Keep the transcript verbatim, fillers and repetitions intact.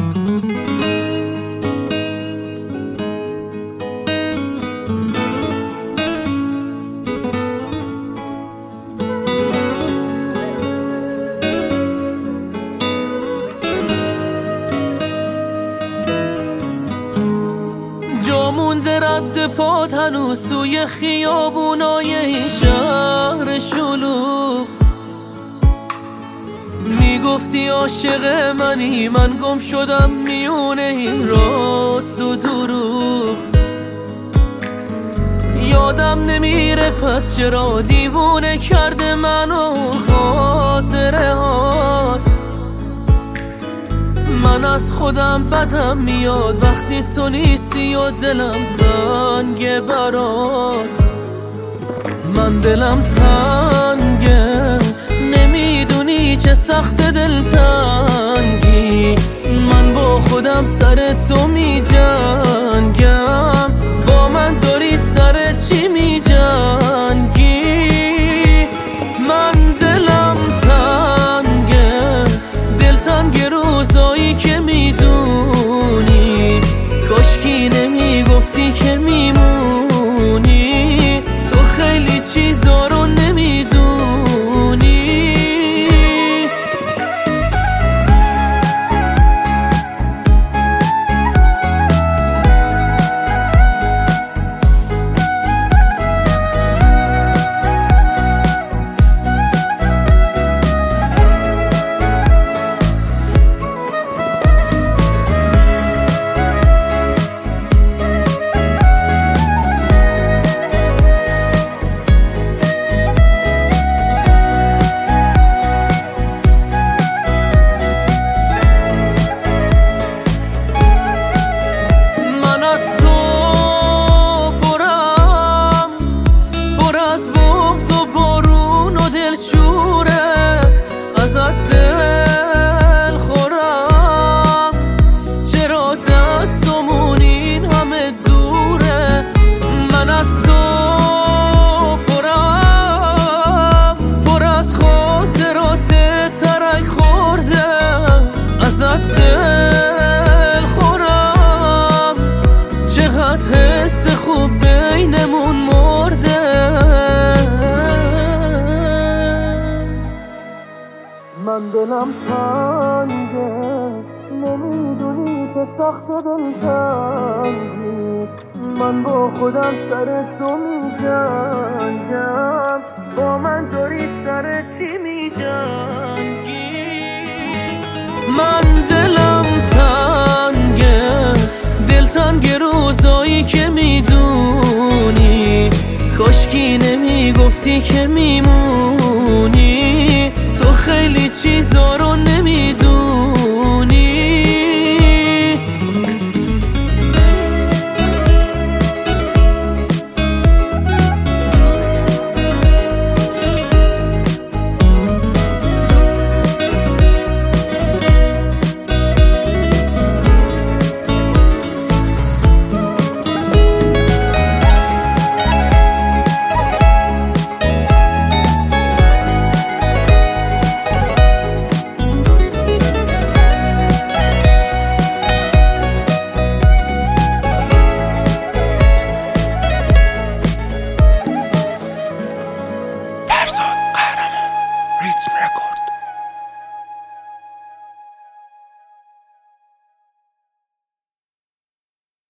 مونده رد پات هنوز توی خیابونای این شهر شلوغ. میگفتی عاشق منی، من گم شدم میونه این راست و دروغ. یادم نمیره پس چرا دیوونه کرده منو خاطره هات. من از خودم بدم میاد وقتی تو نیستی و دلم تنگه برات. من دلم تنگه، نمیدونی چه سخت دلتنگی. من با خودم سر تو میجنگم، با من داری سر چی میجنگی؟ من دلم تنگه، دلتنگ روزایی که میدونی کاشکی نمیگفتی که میمونی. تو خیلی چیزا رو نمیدونی. دل خورم چقدر حس خوب بینمون مرده. من دلم تنگه، نمیدونی که سخت دلتنگی. من با خودم سر تو میجنگم، با من داری سر چی میجنگی؟ من دلم تنگه، دلتنگ روزایی که میدونی کاشکی نمیگفتی که میمونی. تو خیلی چیزا رو